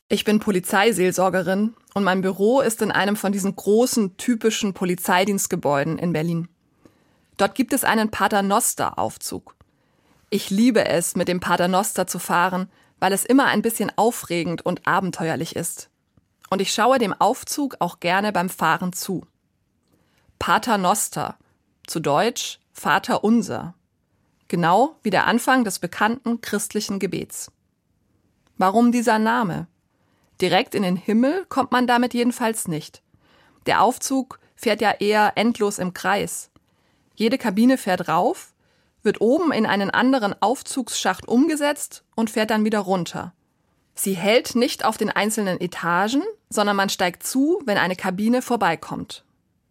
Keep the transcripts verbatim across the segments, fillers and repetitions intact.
Ich bin Polizeiseelsorgerin und mein Büro ist in einem von diesen großen, typischen Polizeidienstgebäuden in Berlin. Dort gibt es einen Paternoster-Aufzug. Ich liebe es, mit dem Paternoster zu fahren, weil es immer ein bisschen aufregend und abenteuerlich ist. Und ich schaue dem Aufzug auch gerne beim Fahren zu. Paternoster, zu Deutsch Vater unser. Genau wie der Anfang des bekannten christlichen Gebets. Warum dieser Name? Direkt in den Himmel kommt man damit jedenfalls nicht. Der Aufzug fährt ja eher endlos im Kreis. Jede Kabine fährt rauf, wird oben in einen anderen Aufzugsschacht umgesetzt und fährt dann wieder runter. Sie hält nicht auf den einzelnen Etagen, sondern man steigt zu, wenn eine Kabine vorbeikommt.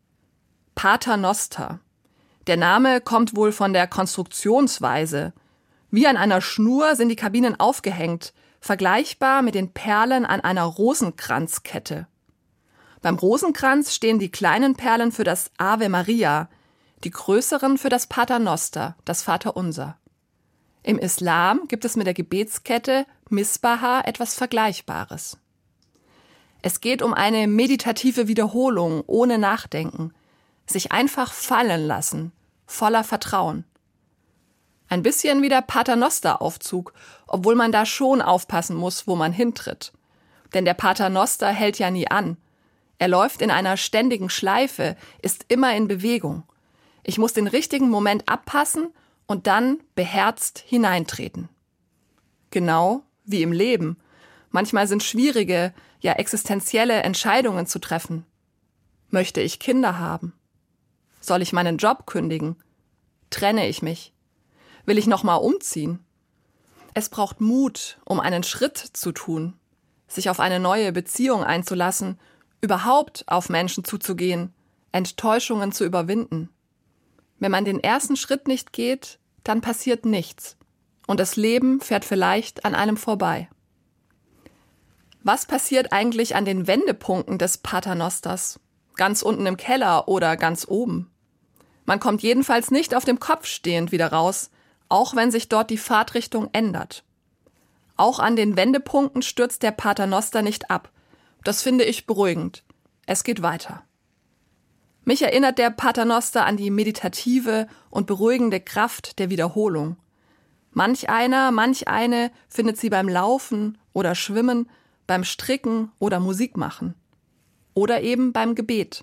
Paternoster. Der Name kommt wohl von der Konstruktionsweise. Wie an einer Schnur sind die Kabinen aufgehängt, vergleichbar mit den Perlen an einer Rosenkranzkette. Beim Rosenkranz stehen die kleinen Perlen für das Ave Maria, die größeren für das Paternoster, das Vaterunser. Im Islam gibt es mit der Gebetskette Misbaha etwas Vergleichbares. Es geht um eine meditative Wiederholung ohne Nachdenken, sich einfach fallen lassen, voller Vertrauen. Ein bisschen wie der Paternoster-Aufzug, obwohl man da schon aufpassen muss, wo man hintritt. Denn der Paternoster hält ja nie an. Er läuft in einer ständigen Schleife, ist immer in Bewegung. Ich muss den richtigen Moment abpassen und dann beherzt hineintreten. Genau wie im Leben. Manchmal sind schwierige, ja existenzielle Entscheidungen zu treffen. Möchte ich Kinder haben? Soll ich meinen Job kündigen? Trenne ich mich? Will ich noch mal umziehen? Es braucht Mut, um einen Schritt zu tun, sich auf eine neue Beziehung einzulassen, überhaupt auf Menschen zuzugehen, Enttäuschungen zu überwinden. Wenn man den ersten Schritt nicht geht, dann passiert nichts und das Leben fährt vielleicht an einem vorbei. Was passiert eigentlich an den Wendepunkten des Paternosters? Ganz unten im Keller oder ganz oben? Man kommt jedenfalls nicht auf dem Kopf stehend wieder raus, auch wenn sich dort die Fahrtrichtung ändert. Auch an den Wendepunkten stürzt der Paternoster nicht ab. Das finde ich beruhigend. Es geht weiter. Mich erinnert der Paternoster an die meditative und beruhigende Kraft der Wiederholung. Manch einer, manch eine findet sie beim Laufen oder Schwimmen, beim Stricken oder Musik machen. Oder eben beim Gebet.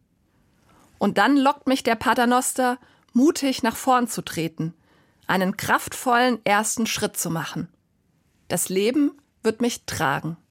Und dann lockt mich der Paternoster, mutig nach vorn zu treten, einen kraftvollen ersten Schritt zu machen. Das Leben wird mich tragen.